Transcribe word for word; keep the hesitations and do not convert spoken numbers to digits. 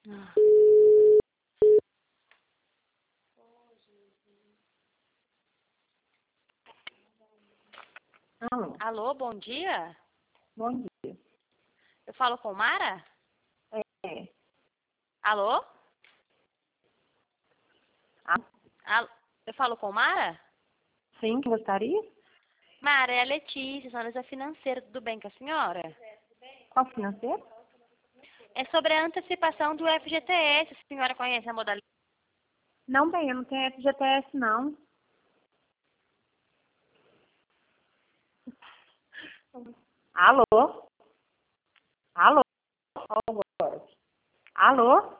Ah. Alô, Alô, bom dia. bom dia. Eu falo com Mara? É. Alô? Ah, Alô? Eu falo com Mara? sim, que gostaria? Mara, é a Letícia, analista financeira, tudo bem com a senhora? Qual financeiro? É sobre a antecipação do F G T S, a senhora conhece a modalidade? Não, bem, eu não tenho F G T S, não. Alô? Alô? Alô?